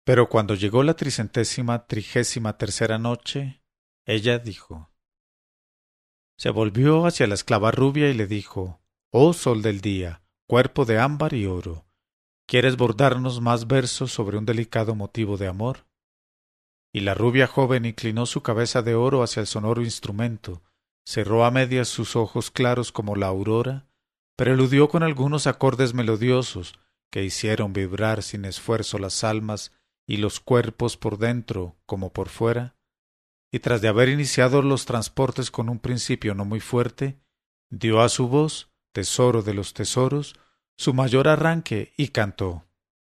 Pero cuando llegó la 333ª noche, ella dijo: se volvió hacia la esclava rubia y le dijo: oh sol del día, cuerpo de ámbar y oro, ¿quieres bordarnos más versos sobre un delicado motivo de amor? Y la rubia joven inclinó su cabeza de oro hacia el sonoro instrumento, cerró a medias sus ojos claros como la aurora, preludió con algunos acordes melodiosos que hicieron vibrar sin esfuerzo las almas y los cuerpos por dentro como por fuera, y tras de haber iniciado los transportes con un principio no muy fuerte, dio a su voz, tesoro de los tesoros, su mayor arranque y cantó.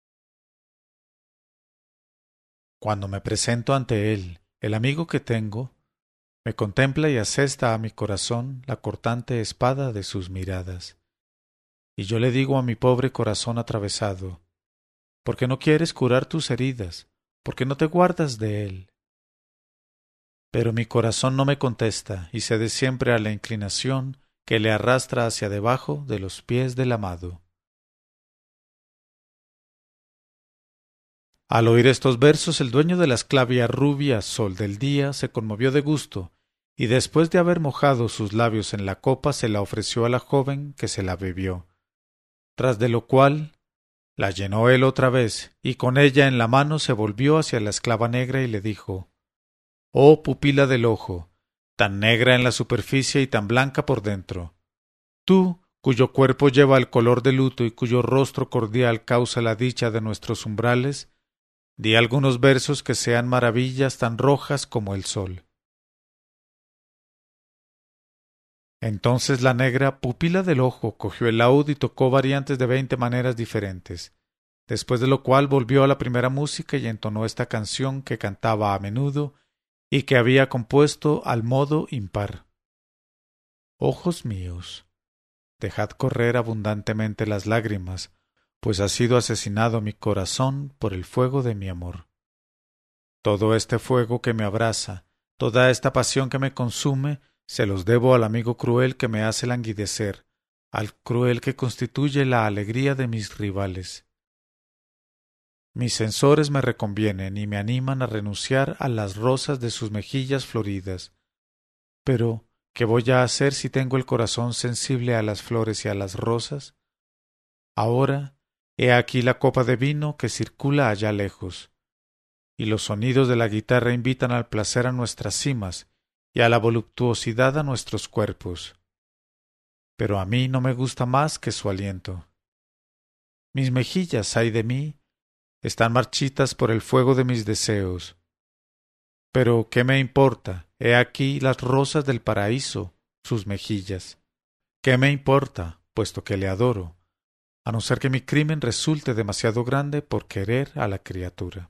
Cuando me presento ante él, el amigo que tengo, me contempla y asesta a mi corazón la cortante espada de sus miradas. Y yo le digo a mi pobre corazón atravesado: ¿por qué no quieres curar tus heridas? ¿Por qué no te guardas de él? Pero mi corazón no me contesta y cede siempre a la inclinación que le arrastra hacia debajo de los pies del amado. Al oír estos versos, el dueño de la esclavia rubia, sol del día, se conmovió de gusto, y después de haber mojado sus labios en la copa, se la ofreció a la joven, que se la bebió. Tras de lo cual la llenó él otra vez, y con ella en la mano se volvió hacia la esclava negra y le dijo: oh pupila del ojo, tan negra en la superficie y tan blanca por dentro, tú, cuyo cuerpo lleva el color de luto y cuyo rostro cordial causa la dicha de nuestros umbrales, di algunos versos que sean maravillas tan rojas como el sol. Entonces la negra, pupila del ojo, cogió el laúd y tocó variantes de 20 maneras diferentes, después de lo cual volvió a la primera música y entonó esta canción que cantaba a menudo y que había compuesto al modo impar. Ojos míos, dejad correr abundantemente las lágrimas, pues ha sido asesinado mi corazón por el fuego de mi amor. Todo este fuego que me abrasa, toda esta pasión que me consume, se los debo al amigo cruel que me hace languidecer, al cruel que constituye la alegría de mis rivales. Mis censores me reconvienen y me animan a renunciar a las rosas de sus mejillas floridas. Pero, ¿qué voy a hacer si tengo el corazón sensible a las flores y a las rosas? Ahora, he aquí la copa de vino que circula allá lejos, y los sonidos de la guitarra invitan al placer a nuestras cimas y a la voluptuosidad a nuestros cuerpos. Pero a mí no me gusta más que su aliento. Mis mejillas, ay de mí, están marchitas por el fuego de mis deseos. Pero ¿qué me importa? He aquí las rosas del paraíso, sus mejillas. ¿Qué me importa, puesto que le adoro, a no ser que mi crimen resulte demasiado grande por querer a la criatura?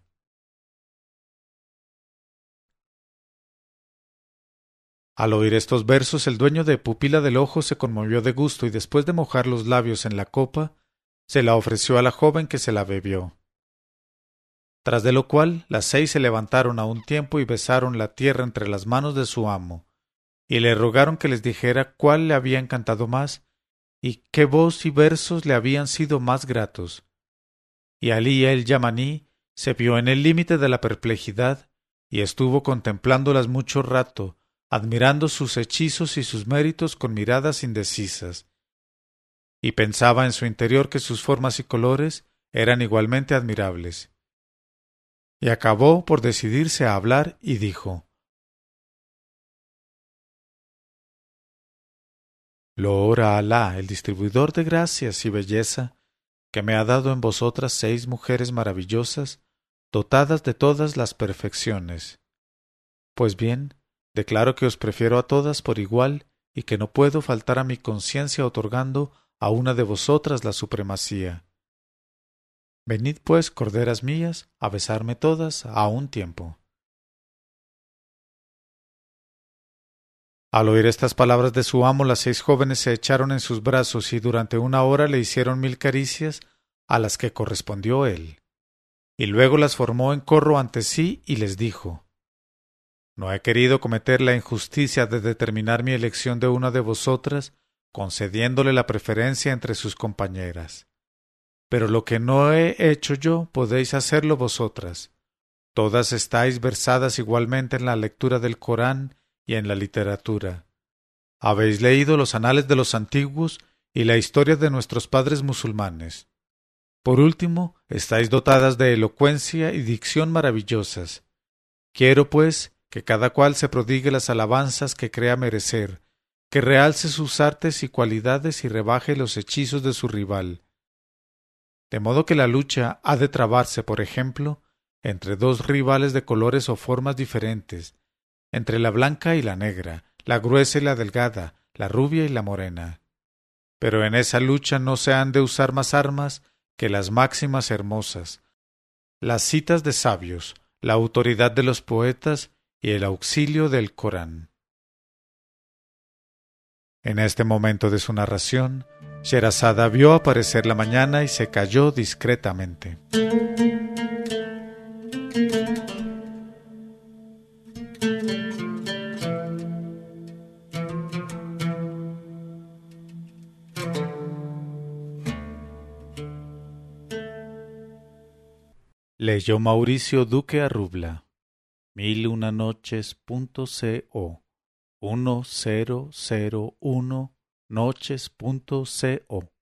Al oír estos versos, el dueño de Pupila del Ojo se conmovió de gusto y después de mojar los labios en la copa, se la ofreció a la joven que se la bebió. Tras de lo cual, las 6 se levantaron a un tiempo y besaron la tierra entre las manos de su amo, y le rogaron que les dijera cuál le había encantado más, y qué voz y versos le habían sido más gratos. Y Alí el Yamaní se vio en el límite de la perplejidad, y estuvo contemplándolas mucho rato, admirando sus hechizos y sus méritos con miradas indecisas, y pensaba en su interior que sus formas y colores eran igualmente admirables. Y acabó por decidirse a hablar y dijo: Loora a Alá, el distribuidor de gracias y belleza, que me ha dado en vosotras 6 mujeres maravillosas, dotadas de todas las perfecciones. Pues bien, declaro que os prefiero a todas por igual y que no puedo faltar a mi conciencia otorgando a una de vosotras la supremacía. Venid pues, corderas mías, a besarme todas a un tiempo. Al oír estas palabras de su amo, las 6 jóvenes se echaron en sus brazos y durante 1 hora le hicieron 1000 caricias, a las que correspondió él. Y luego las formó en corro ante sí y les dijo: No he querido cometer la injusticia de determinar mi elección de una de vosotras, concediéndole la preferencia entre sus compañeras. Pero lo que no he hecho yo, podéis hacerlo vosotras. Todas estáis versadas igualmente en la lectura del Corán y en la literatura. Habéis leído los anales de los antiguos y la historia de nuestros padres musulmanes. Por último, estáis dotadas de elocuencia y dicción maravillosas. Quiero, pues, que cada cual se prodigue las alabanzas que crea merecer, que realce sus artes y cualidades y rebaje los hechizos de su rival. De modo que la lucha ha de trabarse, por ejemplo, entre dos rivales de colores o formas diferentes, entre la blanca y la negra, la gruesa y la delgada, la rubia y la morena. Pero en esa lucha no se han de usar más armas que las máximas hermosas, las citas de sabios, la autoridad de los poetas y el auxilio del Corán. En este momento de su narración, Sherazada vio aparecer la mañana y se calló discretamente. Leyó Mauricio Duque Arrubla, 1001noches.co 1001noches.co